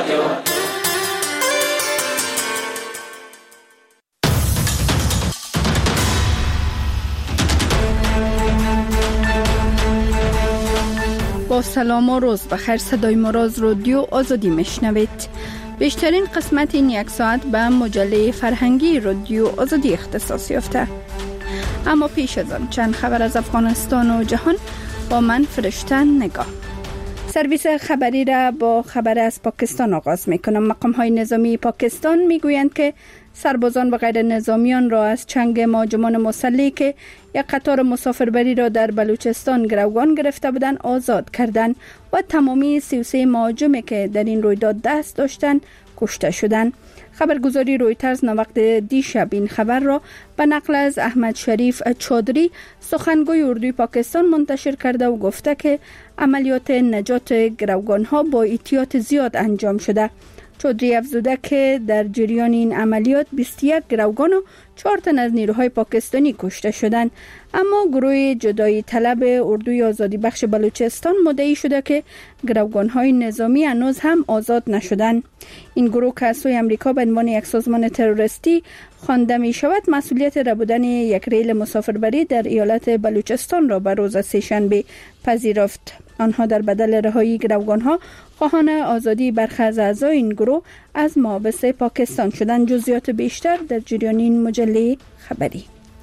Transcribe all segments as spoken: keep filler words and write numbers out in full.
با سلام و روز بخیر، صدای ما را از رادیو آزادی میشنوید. بیشترین قسمت این یک ساعت به مجله فرهنگی رادیو آزادی اختصاص یافته. اما پیش از آن چند خبر از افغانستان و جهان با من فرشته نگاه. سرویس خبری را با خبر از پاکستان آغاز میکنم. مقام های نظامی پاکستان میگویند که سربازان و غیر نظامیان را از چنگ مهاجمان مسلح که یک قطار مسافربری را در بلوچستان گروگان گرفته بودند آزاد کردند و تمامی سی و سه مهاجمی که در این رویداد دست داشتند کشته شدند. خبرگزاری رویترز نوقت دیشب این خبر را به نقل از احمد شریف چودری سخنگوی اردوی پاکستان منتشر کرده و گفته که عملیات نجات گروگان ها با احتیاط زیاد انجام شده. چودری افزوده که در جریان این عملیات بیست و یک گروگان و چهار تن از نیروهای پاکستانی کشته شدند. اما گروه جدایی طلب اردوی آزادی بخش بلوچستان مدعی شده که گروگان‌های نظامی هنوز هم آزاد نشدند. این گروه که از سوی امریکا به عنوان یک سازمان تروریستی خوانده می شود، مسئولیت ربودن یک ریل مسافربری در ایالت بلوچستان را به روز سه‌شنبه پذیرفت. آنها در بدل رهایی گروگان‌ها خواهان آزادی برخی از اعضای این گروه از محابس پاکستان شدند. جزئیات بیشتر در جریان این مجله خبری.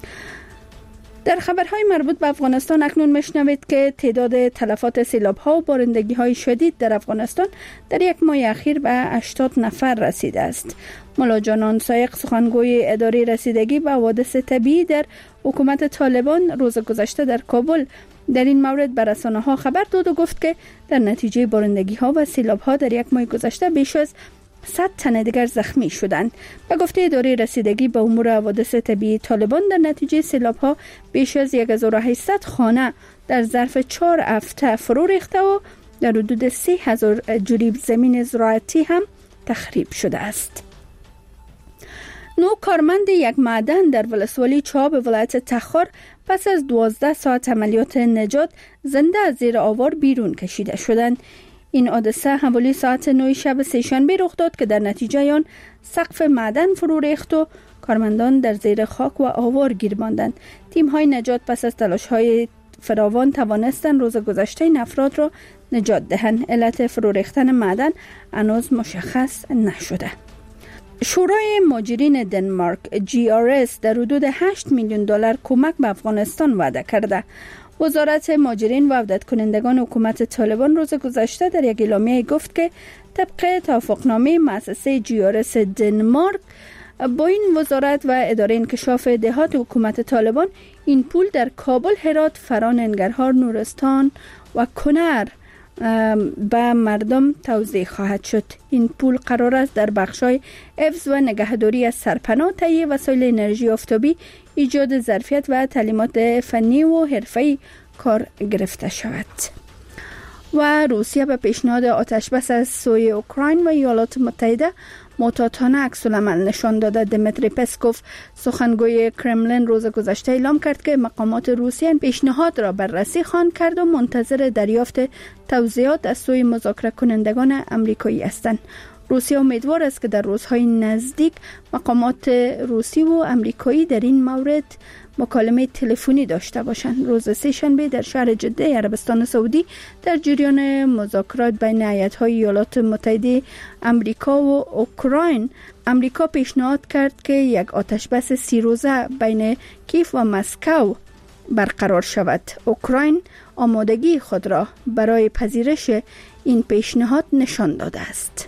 در خبرهای مربوط به افغانستان اکنون میشنوید که تعداد تلفات سیلاب‌ها و بارندگی‌های شدید در افغانستان در یک ماه اخیر به هشتاد نفر رسیده است. ملا جانان سایق سخنگوی اداره رسیدگی به حوادث طبیعی در حکومت طالبان روز گذشته در کابل در این مورد به رسانه‌ها خبر داد و گفت که در نتیجه بارندگی‌ها و سیلاب‌ها در یک ماه گذشته بیش از صد تن دیگر زخمی شدند. به گفته اداره رسیدگی به امور حوادث طبیعی طالبان، در نتیجه سیلاب‌ها بیش از هزار و هشتصد خانه در ظرف چهار هفته فرو ریخته و در حدود سه هزار جریب زمین زراعتی هم تخریب شده است. نو کارمند یک معدن در ولسوالی چاب ولایت تخار پس از دوازده ساعت عملیات نجات زنده از زیر آوار بیرون کشیده شدند. این حادثه حوالی ساعت نه شب سه‌شنبه رخ داد که در نتیجه آن سقف معدن فرو ریخت و کارمندان در زیر خاک و آوار گیر ماندند. تیم‌های نجات پس از تلاش‌های فراوان توانستند روز گذشته این افراد را نجات دهند. علت فرو ریختن معدن هنوز مشخص نشده. شورای مهاجرین دنمارک جی آر اس در حدود هشت میلیون دلار کمک به افغانستان وعده کرده. وزارت مهاجرین و عودت کنندگان حکومت طالبان روز گذشته در یک اعلامیه گفت که طبق توافقنامه مؤسسه جی آر اس دنمارک با این وزارت و اداره انکشاف دهات حکومت طالبان این پول در کابل، هرات، فران، ننگرهار، نورستان و کنر به مردم توزیع خواهد شد. این پول قرار است در بخش‌های حفظ و نگهداری از سرپناه، تهیه وسایل انرژی آفتابی، ایجاد ظرفیت و تعلیمات فنی و حرفه‌ای کار گرفته شود. و روسیه به پیشنهاد آتشبس از سوی اوکراین و ایالات متحده محتاطانه عکس‌العمل نشان داده. دمیتری پسکوف سخنگوی کرملین روز گذشته اعلام کرد که مقامات روسیه پیشنهاد را بررسی خواهند کرد و منتظر دریافت توضیحات از سوی مذاکره کنندگان آمریکایی هستند. روسیه امیدوار است که در روزهای نزدیک مقامات روسی و آمریکایی در این مورد مکالمه تلفنی داشته باشند. روز سه‌شنبه در شهر جده عربستان سعودی در جریان مذاکرات بین هیئت‌های ایالات متحده آمریکا و اوکراین، آمریکا پیشنهاد کرد که یک آتشبس سی روزه بین کیف و مسکو برقرار شود. اوکراین آمادگی خود را برای پذیرش این پیشنهاد نشان داده است.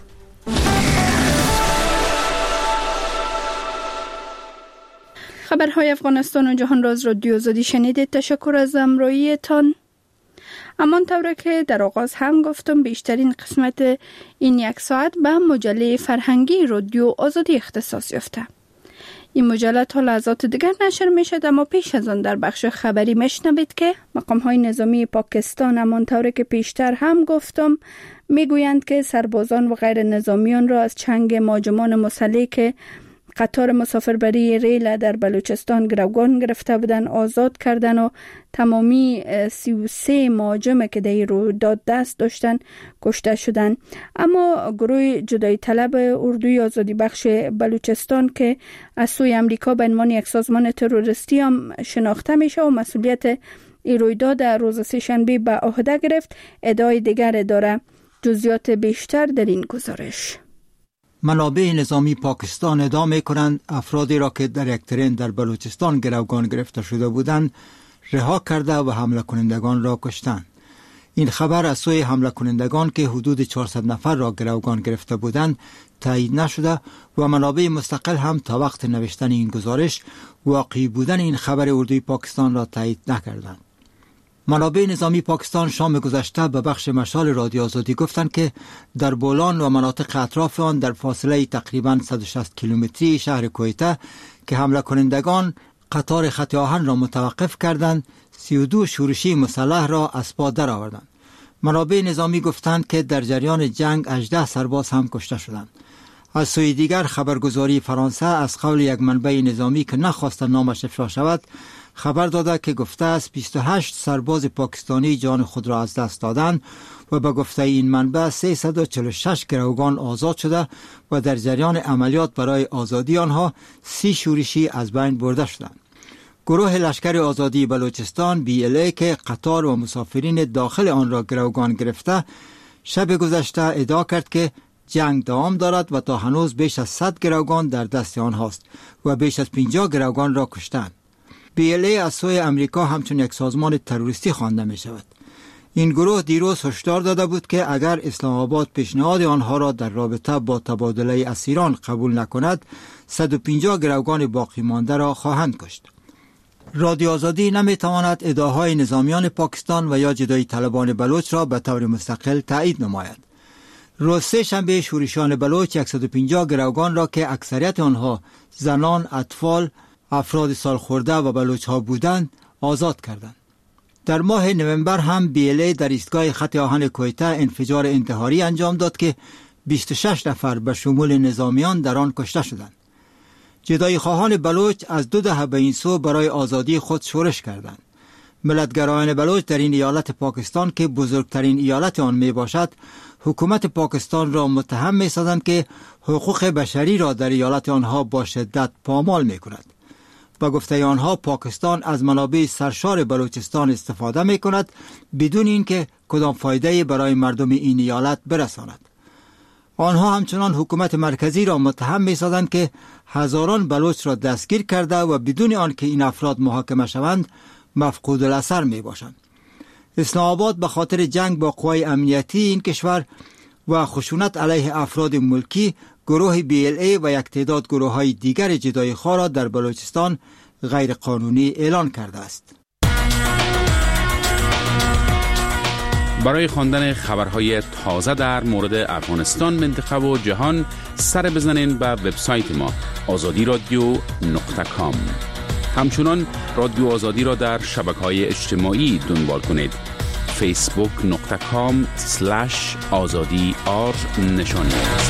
خبرهای افغانستان و جهان را از رادیو آزادی شنیدید. تشکر از همراهیتان. همانطور که در آغاز هم گفتم، بیشترین قسمت این یک ساعت به مجله فرهنگی رادیو آزادی اختصاص یافته. این مجله تا لحظات دیگر نشر می شد، اما پیش از آن در بخش خبری میشنوید که مقام های نظامی پاکستان همانطور که پیشتر هم گفتم میگویند که سربازان و غیر نظامیان را از چنگ مهاجمان مسلح که قطار مسافربری ریل در بلوچستان گروگان گرفته بودن، آزاد کردن و تمامی سی و سه مهاجم که در رویداد دست داشتن کشته شدن. اما گروه جدایی طلب اردوی آزادی بخش بلوچستان که از سوی امریکا به عنوان یک سازمان تروریستی هم شناخته میشه و مسئولیت این رویداد در روز سه‌شنبه به عهده گرفت، ادعای دیگر داره. جزئیات بیشتر در این گزارش. منابع نظامی پاکستان ادعا می‌کنند افرادی را که در یک ترین در بلوچستان گروگان گرفته شده بودند رها کرده و حمله کنندگان را کشتند. این خبر از سوی حمله کنندگان که حدود چهارصد نفر را گروگان گرفته بودند تایید نشده و منابع مستقل هم تا وقت نوشتن این گزارش واقعی بودن این خبر اردوی پاکستان را تایید نکردند. منابع نظامی پاکستان شام گذشته به بخش مشال رادیو آزادی گفتند که در بولان و مناطق اطراف آن در فاصله تقریباً صد و شصت کیلومتری شهر کویته که حمله کنندگان قطار خط آهن را متوقف کردند، سی و دو شورشی مسلح را از پا در آوردند. منابع نظامی گفتند که در جریان جنگ هجده سرباز هم کشته شدند. از سوی دیگر خبرگزاری فرانسه از قول یک منبع نظامی که نخواست نامش افشا شود خبر داده که گفته است بیست و هشت سرباز پاکستانی جان خود را از دست دادند و به گفته این منبع سیصد و چهل و شش گروگان آزاد شده و در جریان عملیات برای آزادی آنها سی شورشی از بین برده شدند. گروه لشکر آزادی بلوچستان بی ال ای که قطار و مسافرین داخل آن را گروگان گرفته شب گذشته ادعا کرد که جنگ دوام دارد و تا هنوز بیش از صد گروگان در دست آنهاست و بیش از پنجاه گروگان را کشتند. بی ال ای از سوی امریکا همچون یک سازمان تروریستی خوانده می شود. این گروه دیروز هشدار داده بود که اگر اسلام آباد پیشنهاد آنها را در رابطه با تبادله اسیران قبول نکند صد و پنجاه گروگان باقی مانده را خواهند کشت. رادیو آزادی نمی تواند ادعاهای نظامیان پاکستان و یا جدایی طلبان بلوچ را به طور مستقل تایید نماید. روز سه شنبه شورشیان بلوچ صد و پنجاه گروگان را که اکثریت آنها زنان، اطفال، افراد سالخورده و بلوچ ها بودند آزاد کردند. در ماه نوامبر هم بی ال ای در ایستگاه خط آهن کویته انفجار انتحاری انجام داد که بیست و شش نفر به شمول نظامیان در آن کشته شدند. جدایی خواهان بلوچ از دو دهه به این سو برای آزادی خود شورش کردند. ملتگرایان بلوچ در این ایالت پاکستان که بزرگترین ایالت آن می باشد حکومت پاکستان را متهم می سازند که حقوق بشری را در ایالت آنها با شدت پامال می کند. با گفته آنها پاکستان از منابع سرشار بلوچستان استفاده می کند بدون اینکه کدام فایده برای مردم این ایالت برساند. آنها همچنان حکومت مرکزی را متهم می سازند که هزاران بلوچ را دستگیر کرده و بدون آنکه این افراد محاکمه شوند مفقود الاثر می باشند. اسلام آباد به خاطر جنگ با قوای امنیتی این کشور و خشونت علیه افراد ملکی گروه بی ال ای و یک تعداد گروه های دیگر جدایی خواه را در بلوچستان غیر قانونی اعلان کرده است. برای خواندن خبرهای تازه در مورد افغانستان، منطقه و جهان سر بزنین به وبسایت ما آزادی رادیو نقطه کام. همچنان رادیو آزادی را در شبکه‌های اجتماعی دنبال کنید. فیسبوک نقطه کام سلش آزادی آر نشانی است.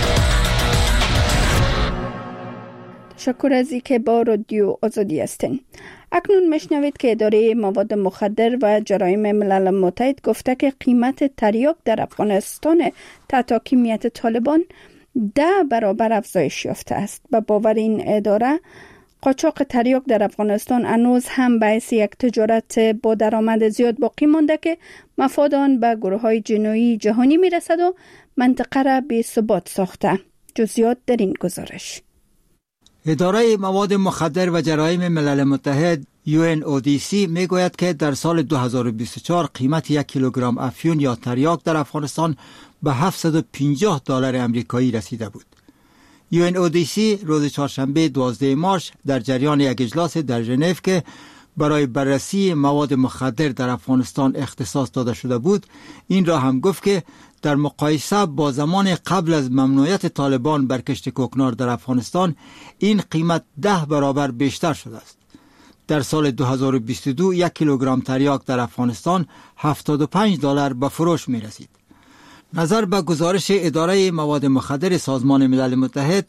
تشکر از اینکه با رادیو آزادی هستین. اکنون میشنوید که اداره مواد مخدر و جرایم ملل متحد گفته که قیمت تریاک در افغانستان تحت حاکمیت طالبان ده برابر افزایش یافته است. به باور این اداره قاچاق تریاک در افغانستان هنوز هم باعث یک تجارت با درآمد زیاد باقی مانده که مفاد آن به گروه‌های جنایی جهانی میرسد و منطقه را بی ثبات ساخته. جزئیات در این گزارش. اداره مواد مخدر و جرایم ملل متحد یو ان او دی سی می گوید که در سال دو هزار و بیست و چهار قیمت یک کیلوگرم افیون یا تریاک در افغانستان به هفتصد و پنجاه دلار امریکایی رسیده بود. یو ان او دی سی روز چهارشنبه دوازده مارس در جریان یک اجلاس در ژنو که برای بررسی مواد مخدر در افغانستان اختصاص داده شده بود، این را هم گفت که در مقایسه با زمان قبل از ممنوعیت طالبان بر کشت کوکنار در افغانستان این قیمت ده برابر بیشتر شده است. در سال دو هزار و بیست و دو یک کیلوگرم تریاک در افغانستان هفتاد و پنج دلار به فروش می رسید. نظر به گزارش اداره مواد مخدر سازمان ملل متحد،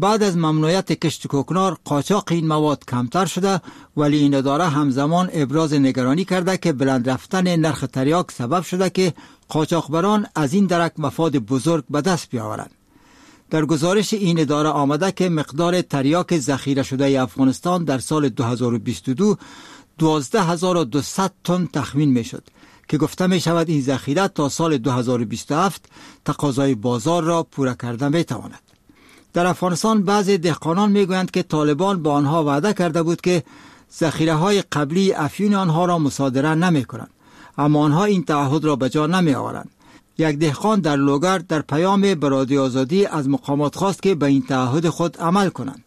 بعد از ممنوعیت کشت کوکنار قاچاق این مواد کمتر شده، ولی این اداره همزمان ابراز نگرانی کرده که بلند رفتن نرخ تریاک سبب شده که قاچاقبران از این درک مفاد بزرگ به دست بیاورند. در گزارش این اداره آمده که مقدار تریاک ذخیره شده افغانستان در سال دو هزار و بیست و دو دوازده هزار و دویست تن تخمین می شد که گفته می شود این ذخیره تا سال دو هزار و بیست و هفت تقاضای بازار را پورا کرده می تواند. در افغانستان بعضی دهقانان می گویند که طالبان با آنها وعده کرده بود که ذخیره های قبلی افیون آنها را مصادره نمی کنند، اما آنها این تعهد را به جا نمی آورند. یک دهقان در لوگر در پیام به رادیو آزادی از مقامات خواست که به این تعهد خود عمل کنند.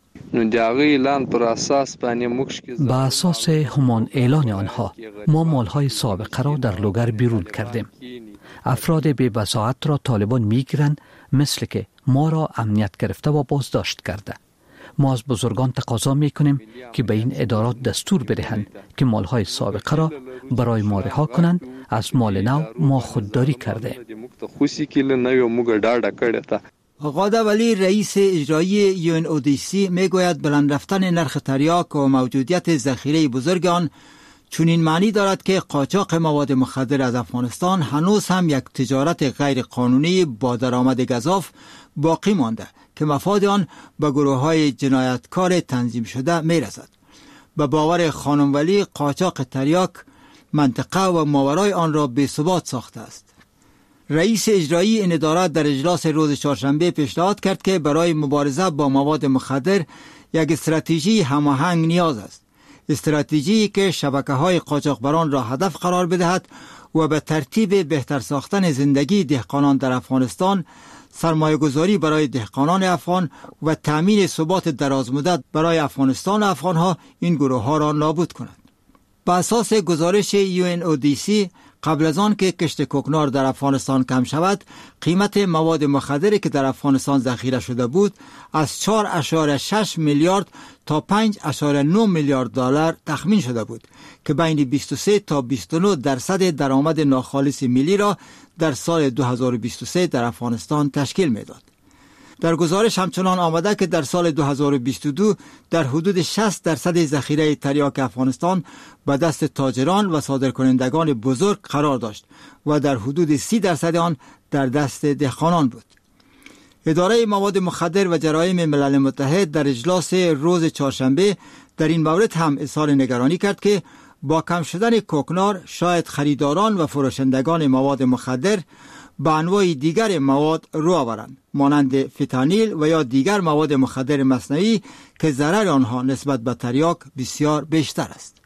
با اساس همان اعلان آنها ما مالهای سابقه را در لوگر بیرون کردیم. افراد بی بصاحت را طالبان میگیرند، مثل که ما را امنیت گرفته و بازداشت کرده. ما از بزرگان تقاضا میکنیم که به این ادارات دستور بدهند که مالهای سابقه را برای ما رها کنند. از مال نو ما خودداری کرده. غاده ولی رئیس اجرایی یو ان او دی سی میگوید بلند رفتن نرخ تریاک و موجودیت ذخیره بزرگ آن چنین معنی دارد که قاچاق مواد مخدر از افغانستان هنوز هم یک تجارت غیر قانونی با درآمد گزاف باقی مانده که مفاد آن به گروه های جنایتکار تنظیم شده می رسد. به باور خانم ولی قاچاق تریاک منطقه و ماورای آن را بی ثبات ساخته است. رئیس اجرایی این اداره در اجلاس روز چهارشنبه پیشنهاد کرد که برای مبارزه با مواد مخدر یک استراتژی هماهنگ نیاز است. استراتژی که شبکه‌های قاچاقبران را هدف قرار بدهد و به ترتیب بهتر ساختن زندگی دهقانان در افغانستان، سرمایه‌گذاری برای دهقانان افغان و تأمین ثبات درازمدت برای افغانستان و افغان‌ها این گروه‌ها را نابود کند. بر اساس گزارش یو ان او دی سی، قبل از آن که کشت کوکنار در افغانستان کم شود، قیمت مواد مخدری که در افغانستان ذخیره شده بود از چهار اشاره شش میلیارد تا پنج اشاره نه میلیارد دلار تخمین شده بود که بین بیست و سه تا بیست و نه درصد درآمد ناخالص ملی را در سال دو هزار و بیست و سه در افغانستان تشکیل میداد. در گزارش همچنان آمده که در سال دو هزار و بیست و دو در حدود شصت درصد ذخیره تریاک افغانستان به دست تاجران و صادرکنندگان بزرگ قرار داشت و در حدود سی درصد آن در دست دهقانان بود. اداره مواد مخدر و جرایم ملل متحد در اجلاس روز چهارشنبه در این مورد هم اظهار نگرانی کرد که با کم شدن کوکنار شاید خریداران و فروشندگان مواد مخدر به انواع دیگر مواد رو آورند، مانند فتانیل و یا دیگر مواد مخدر مصنوعی که ضرر آنها نسبت به تریاک بسیار بیشتر است.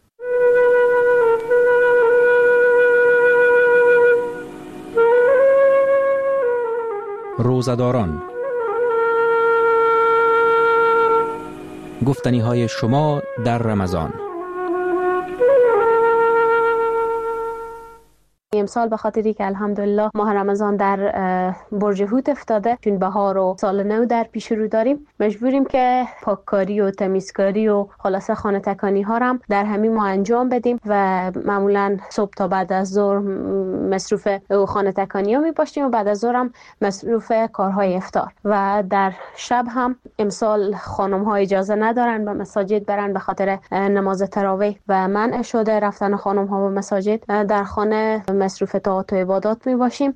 روزداران، گفتنی های شما در رمضان. امسال به خاطری که الحمدلله ماه رمضان در برج حوت افتاده، چون بهار و سال نو در پیش رو داریم، مجبوریم که پاککاری و تمیزکاری و خلاصه خانه تکانی ها هم در همین ماه انجام بدیم و معمولا صبح تا بعد از ظهر مصروف خانه تکانی ها می باشیم و بعد از ظهر هم مصروف کارهای افطار و در شب هم امسال خانم ها اجازه ندارن به مساجد برن به خاطر نماز تراویح و منع شده رفتن خانم ها به مساجد. در خانه مصروف طاعات و عبادات می باشیم.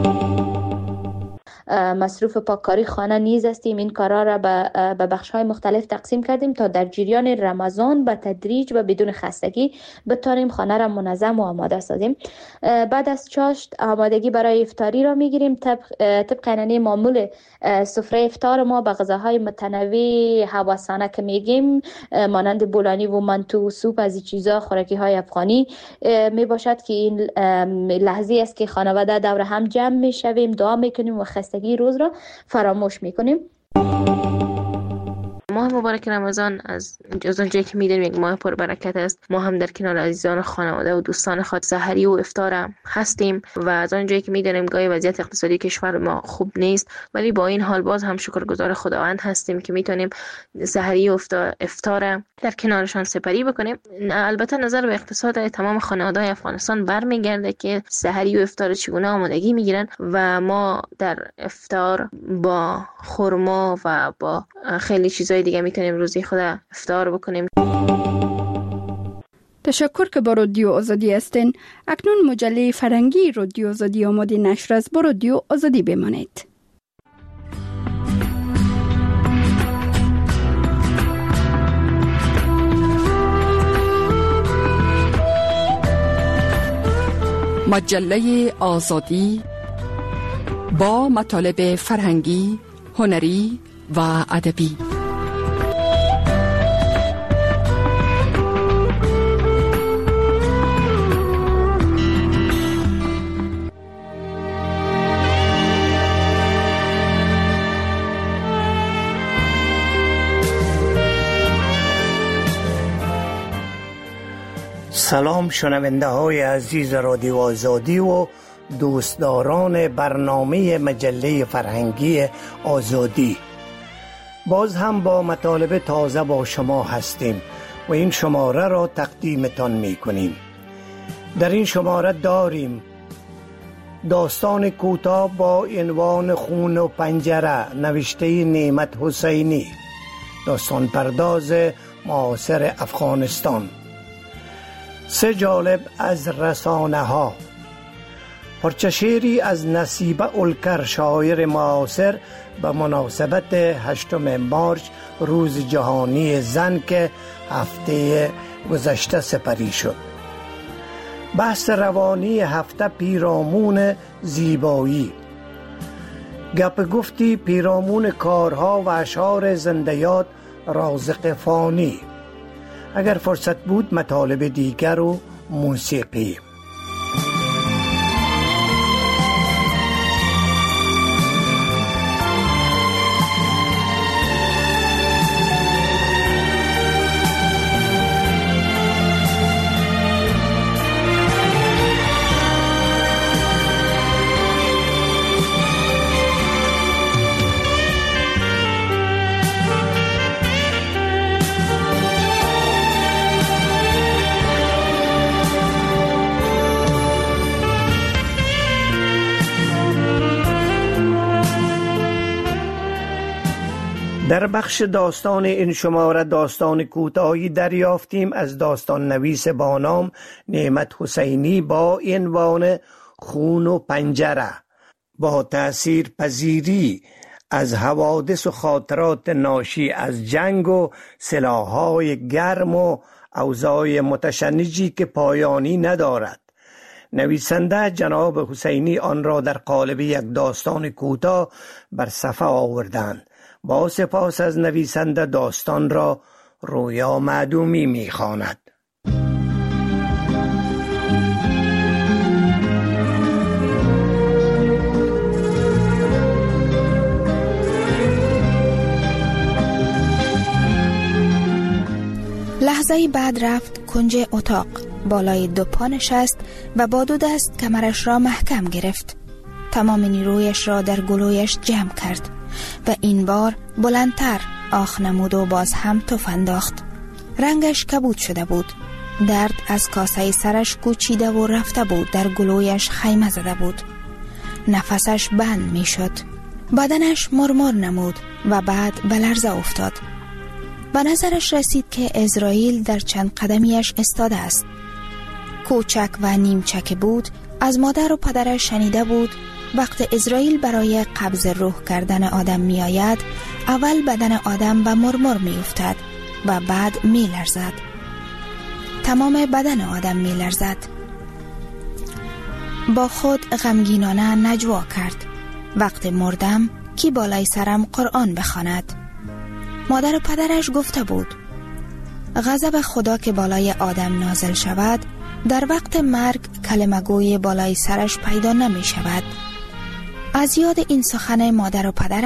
مصروف پاککاری خانه نیز هستیم. این کارا را به بخش‌های مختلف تقسیم کردیم تا در جریان رمضان به تدریج و بدون خستگی بتوانیم خانه را منظم و آماده سازیم. بعد از چاشت آمادگی برای افطاری را میگیریم. طبق طبق عنعنه معمول سفره افطار ما به غذاهای متنوع هوسانه که میگیم مانند بولانی و منتو و سوپ از این چیزا، خوراکی‌های افغانی می باشد که این لحظه است که خانواده دور هم جمع میشویم، دعا میکنیم و خستگی روز را فراموش میکنیم. ماه ماه مبارک رمضان از از اونجایی که میدونیم یک ماه پربرکت است، ما هم در کنار عزیزان خانواده و دوستان خود سحری و افطار هستیم و از اونجایی که میدونیم گاهی وضعیت اقتصادی کشور ما خوب نیست، ولی با این حال باز هم شکرگزار خداوند هستیم که میتونیم سحری و افطار در کنارشان سپری بکنیم. البته نظر به اقتصاد تمام خانواده‌های افغانستان برمیگرده که سحری و افطار چگونه آمادگی میگیرن و ما در افطار با خرما و با خیلی چیزای دیگه میتونیم روزی خود افطار بکنیم. تشکر که با رادیو آزادی هستین. اکنون مجله فرهنگی رادیو آزادی آماده نشر است. با رادیو آزادی بمانید. مجله آزادی با مطالب فرهنگی، هنری و ادبی. سلام شنونده های عزیز رادیو آزادی و دوستداران برنامه مجله فرهنگی آزادی. باز هم با مطالب تازه با شما هستیم و این شماره را تقدیمتان می کنیم. در این شماره داریم داستان کوتاه با عنوان خون و پنجره نوشته نعمت حسینی، داستان پرداز معاصر افغانستان. سه جالب از رسانه ها، پرچشیری از نصیبه الکر شاعر معاصر به مناسبت هشتم مارچ روز جهانی زن که هفته گذشته سپری شد. بحث روانی هفته پیرامون زیبایی، گپ گفتی پیرامون کارها و اشعار زنده‌یاد رازق فانی. اگر فرصت بود مطالب دیگر و موسیقی. در بخش داستان این شماره داستان کوتاهی دریافتیم از داستان نویس با نام نعمت حسینی با عنوان خون و پنجره. با تأثیر پذیری از حوادث و خاطرات ناشی از جنگ و سلاح‌های گرم و اوضاع متشنجی که پایانی ندارد، نویسنده جناب حسینی آن را در قالب یک داستان کوتاه بر صفحه آوردند. با سپاس از نویسنده داستان را رویا معدومی می‌خواند. لحظه بعد رفت کنج اتاق، بالای دو پا نشست و با دو دست کمرش را محکم گرفت. تمام نیرویش را در گلویش جمع کرد و این بار بلندتر آخ نمود و باز هم تف انداخت. رنگش کبود شده بود. درد از کاسه سرش کوچیده و رفته بود، در گلویش خیمه زده بود. نفسش بند می شد. بدنش مرمر نمود و بعد به لرزه افتاد. به نظرش رسید که عزرائیل در چند قدمیش استاده است. کوچک و نیمچک بود. از مادر و پدرش شنیده بود وقت عزرائیل برای قبض روح کردن آدم می آید، اول بدن آدم به مرمر می افتد و بعد می لرزد. تمام بدن آدم می لرزد. با خود غمگینانه نجوا کرد: وقت مردم کی بالای سرم قرآن بخواند؟ مادر و پدرش گفته بود غضب خدا که بالای آدم نازل شود، در وقت مرگ کلمه گوی بالای سرش پیدا نمی شود. از یاد این سخن مادر و پدرش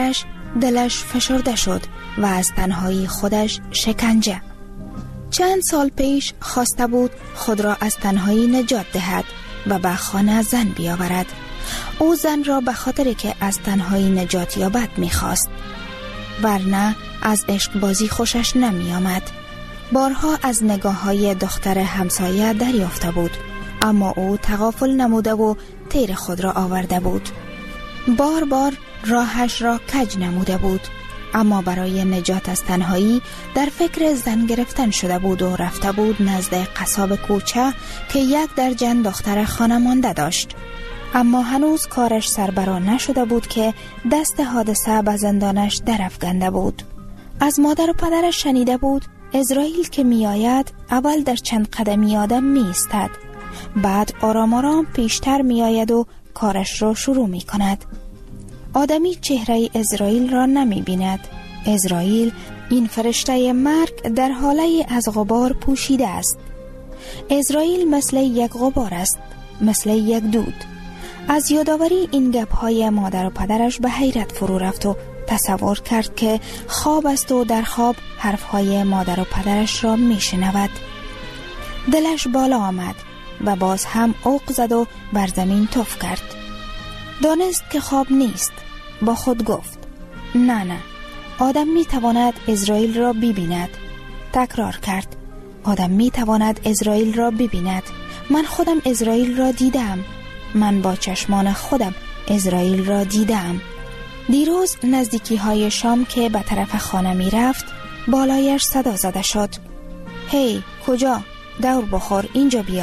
دلش فشرده شد و از تنهایی خودش شکنجه. چند سال پیش خواسته بود خود را از تنهایی نجات دهد و به خانه زن بیاورد. او زن را به خاطر که از تنهایی نجات یابد می‌خواست، ورنه از عشق بازی خوشش نمی آمد. بارها از نگاه‌های دختر همسایه دریافته بود، اما او تغافل نموده و تیر خود را آورده بود. بار بار راهش را کج نموده بود، اما برای نجات از تنهایی در فکر زن گرفتن شده بود و رفته بود نزد قصاب کوچه که یک درجن دختر خانمانده داشت. اما هنوز کارش سربرا نشده بود که دست حادثه به زندانش درافکنده بود. از مادر و پدرش شنیده بود اسرائیل که می آید اول در چند قدمی آدم می ایستد، بعد آرام آرام پیشتر می آید و کارش را شروع می کند. آدمی چهره اسرائیل را نمی بیند. اسرائیل، این فرشته مرگ، در حاله از غبار پوشیده است. اسرائیل مثل یک غبار است، مثل یک دود. از یادآوری این گپ‌های مادر و پدرش به حیرت فرو رفت و تصور کرد که خواب است و در خواب حرفهای مادر و پدرش را می شنود. دلش بالا آمد و باز هم اوق زد و بر زمین تف کرد. دانست که خواب نیست. با خود گفت نه نه، آدم می تواند اسرائیل را ببیند. تکرار کرد آدم می تواند اسرائیل را ببیند. من خودم اسرائیل را دیدم. من با چشمان خودم اسرائیل را دیدم. دیروز نزدیکی های شام که به طرف خانه می رفت بالایش صدا زده شد. هی کجا؟ دور بخور، اینجا بیا.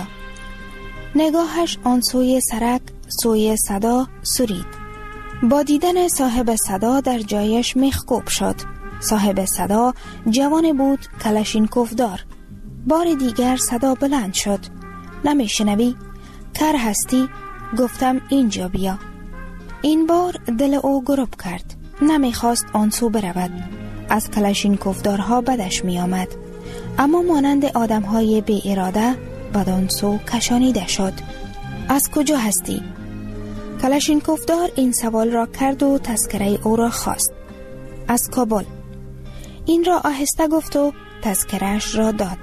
نگاهش آن سوی سرک سوی صدا سرید. با دیدن صاحب صدا در جایش میخکوب شد. صاحب صدا جوان بود، کلاشینکوف دار. بار دیگر صدا بلند شد. نمیشنوی؟ کر هستی؟ گفتم اینجا بیا. این بار دل او گرب کرد. نمیخواست آن سو برود. از کلاشینکوف دارها بدش می آمد. اما مانند آدم های بی اراده بدان سو کشانیده شد. از کجا هستی؟ کلاشینکوف دار این سوال را کرد و تذکره او را خواست. از کابل. این را آهسته گفت و تذکرهش را داد.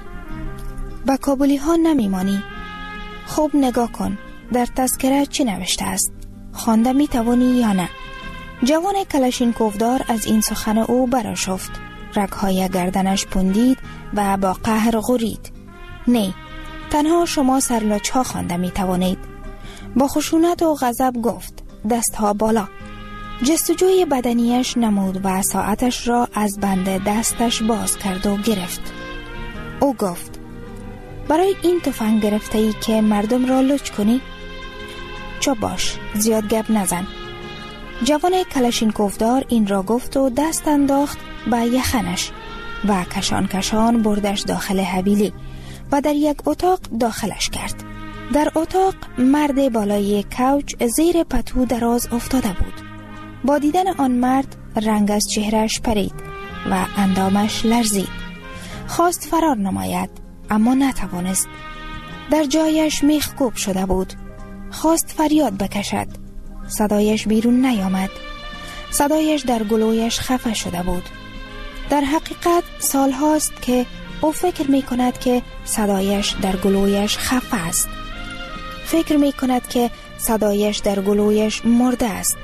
با کابلی ها نمیمانی؟ خوب نگاه کن. در تذکره چی نوشته است؟ خوانده می توانی یا نه؟ جوان کلاشینکوف دار از این سخن او برآشفت. رگ‌های گردنش پوندید و با قهر غرید. نه، تنها شما سرلاچ ها خوانده می توانید. با خشونت و غضب گفت دستها بالا. جستجوی بدنیش نمود و ساعتش را از بند دستش باز کرد و گرفت. او گفت برای این تفنگ گرفته ای که مردم را لچ کنی؟ چوب باش، زیاد گپ نزن. جوان کلاشینکوف دار این را گفت و دست انداخت به یخنش و کشان کشان بردش داخل حویلی و در یک اتاق داخلش کرد. در اتاق مرد بالای کوچ زیر پتو دراز افتاده بود. با دیدن آن مرد رنگ از چهرهش پرید و اندامش لرزید. خواست فرار نماید اما نتوانست. در جایش میخکوب شده بود. خواست فریاد بکشد. صدایش بیرون نیامد. صدایش در گلویش خفه شده بود. در حقیقت سال هاست که او فکر می کند که صدایش در گلویش خفه است. فکر می کند که صدایش در گلویش مرده است.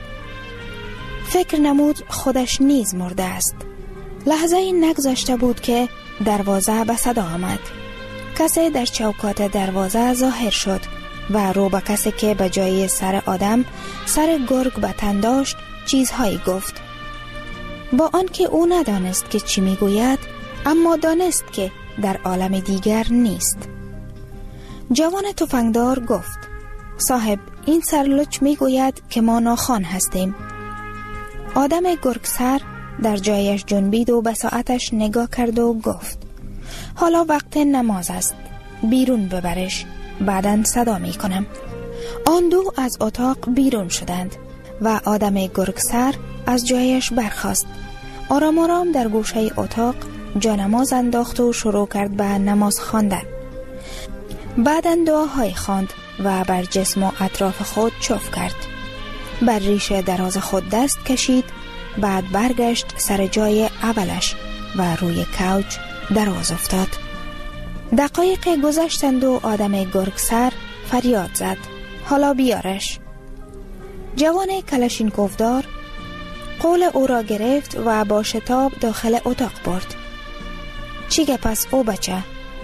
فکر نمود خودش نیز مرده است. لحظه این نگذشته بود که دروازه به صدا آمد. کسی در چوکات دروازه ظاهر شد و رو به کسی که به جای سر آدم سر گرگ به تن داشت چیزهایی گفت. با آنکه او ندانست که چی میگوید، اما دانست که در عالم دیگر نیست. جوان تفنگدار گفت صاحب، این سرلوچ میگوید که ما ناخوان هستیم. آدم گرگسر در جایش جنبید و به ساعتش نگاه کرد و گفت حالا وقت نماز است، بیرون ببرش، بعداً صدا می کنم. آن دو از اتاق بیرون شدند و آدم گرگسر از جایش برخاست. آرام آرام در گوشه اتاق جانماز انداخت و شروع کرد به نماز خواندن. بعداً دعاهای خواند و بر جسم و اطراف خود چوف کرد. بر ریش دراز خود دست کشید بعد برگشت سر جای اولش و روی کوچ دراز افتاد. دقایق گذشتند و آدم گرگسر فریاد زد: حالا بیارش. جوان کلاشینکوفدار قول او را گرفت و با شتاب داخل اتاق برد. چی گپ است او بچه؟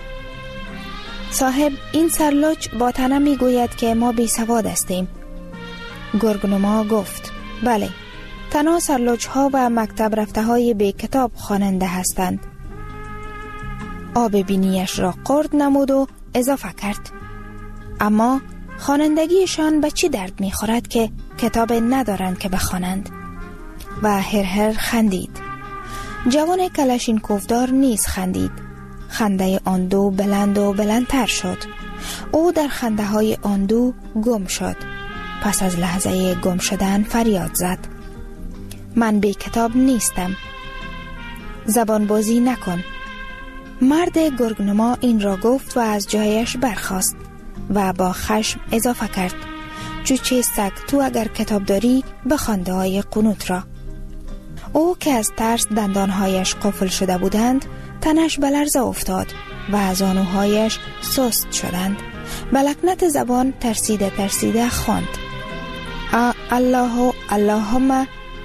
صاحب، این سرلوچ با تنه می گوید که ما بی سواد هستیم. گرگنما گفت: بله، تنها سرلوچ ها و مکتب رفته های بی کتاب خواننده هستند. آب بینیش را قرد نمود و اضافه کرد: اما خوانندگیشان به چی درد می خورد که کتاب ندارند که بخوانند؟ و هر هر خندید. جوان کلاشینکوفدار نیز خندید. خنده آن دو بلند و بلندتر شد. او در خنده های آن دو گم شد. پس از لحظه گم شدن فریاد زد: من بی کتاب نیستم. زبان بازی نکن. مرد گرگنما این را گفت و از جایش برخاست و با خشم اضافه کرد: چوچه سگ، تو اگر کتاب داری بخوانده های قنوت را. او که از ترس دندانهایش قفل شده بودند تنش بلرزه افتاد و زانوهایش سست شدند. بلکنت زبان ترسیده ترسیده خواند: الله اللهم.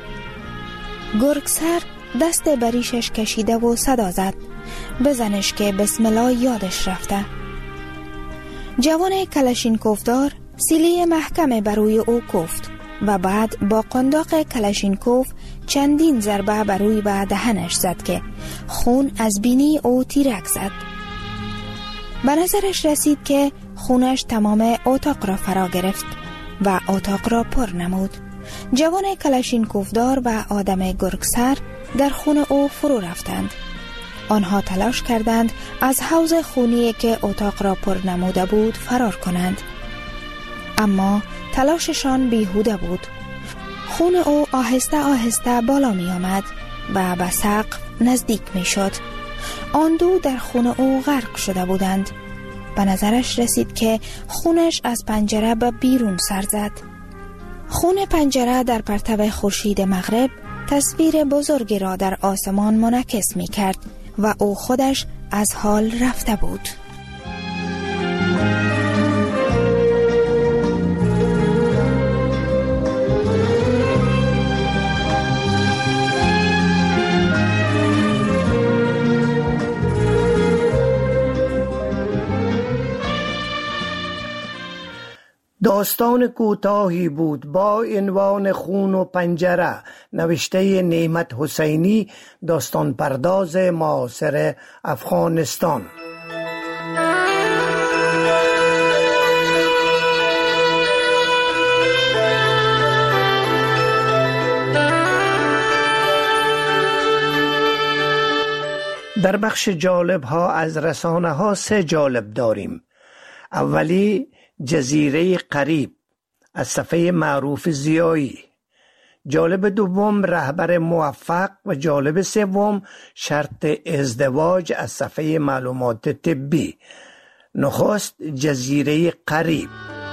گرگسر دست بریشش کشیده و صدا زد: بزنش که بسم الله یادش رفته. جوان کلاشینکوفدار سیلی محکم بروی او کوفت و بعد با قنداق کلاشینکوف چندین ضربه بروی به دهنش زد که خون از بینی او تیرک زد. به نظرش رسید که خونش تمام اتاق را فرا گرفت و اتاق را پر نمود. جوان کلاشینکوفدار و آدم گرگسر در خون او فرو رفتند. آنها تلاش کردند از حوض خونی که اتاق را پر نموده بود فرار کنند، اما تلاششان بیهوده بود. خون او آهسته آهسته بالا می آمد و به سقف نزدیک می شد. آن دو در خون او غرق شده بودند. به نظرش رسید که خونش از پنجره به بیرون سر زد. خون پنجره در پرتو خورشید مغرب تصویر بزرگی را در آسمان منعکس می کرد و او خودش از حال رفته بود. داستان کوتاهی بود با عنوان خون و پنجره نوشته نعمت حسینی، داستان پرداز معاصر افغانستان. در بخش جالب ها از رسانه ها سه جالب داریم. اولی جزیره قریب از صفحه معروف زیایی، جالب دوم رهبر موفق و جالب سوم شرط ازدواج از صفحه معلومات طبی. نخست جزیره قریب.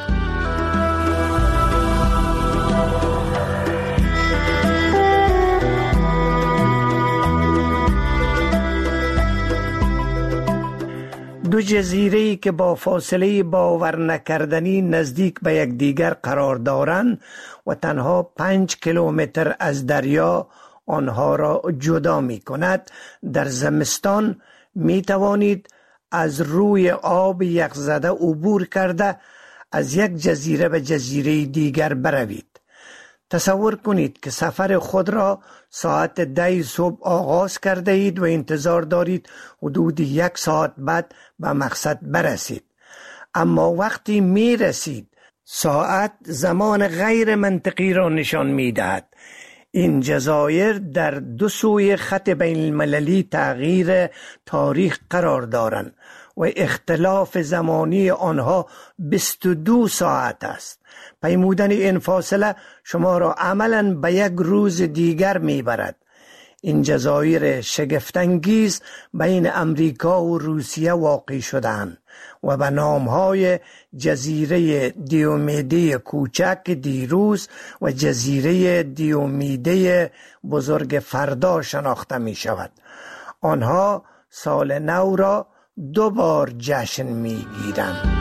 دو جزیره‌ای که با فاصله باور نکردنی نزدیک به یکدیگر قرار دارند و تنها پنج کیلومتر از دریا آنها را جدا می کند، در زمستان می توانید از روی آب یخزده عبور کرده از یک جزیره به جزیره دیگر بروید. تصور کنید که سفر خود را ساعت ده صبح آغاز کرده اید و انتظار دارید حدود یک ساعت بعد به مقصد برسید، اما وقتی می رسید ساعت زمان غیر منطقی را نشان می دهد. این جزایر در دو سوی خط بین المللی تغییر تاریخ قرار دارند و اختلاف زمانی آنها بیست و دو ساعت است. پیمودن این فاصله شما را عملاً به یک روز دیگر میبرد. این جزایر شگفت‌انگیز بین امریکا و روسیه واقع شدند و به نامهای جزیره دیومیده کوچک دیروز و جزیره دیومیده بزرگ فردا شناخته می شود. آنها سال نو را دو بار جشن می گیرند.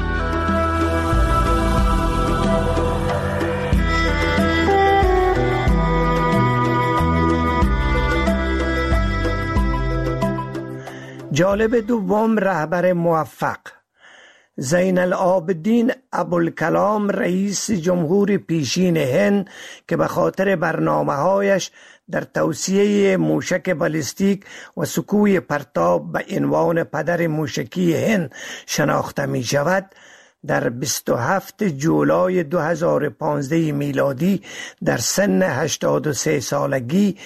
جالب دوم رهبر موفق زین العابدین ابوالکلام رئیس جمهور پیشین هند که به خاطر برنامه‌هایش در توسعه موشک بالستیک و سکوی پرتاب به عنوان پدر موشکی هند شناخته می شود، در بیست و هفتم جولای دو هزار و پانزده میلادی در سن هشتاد و سه سالگی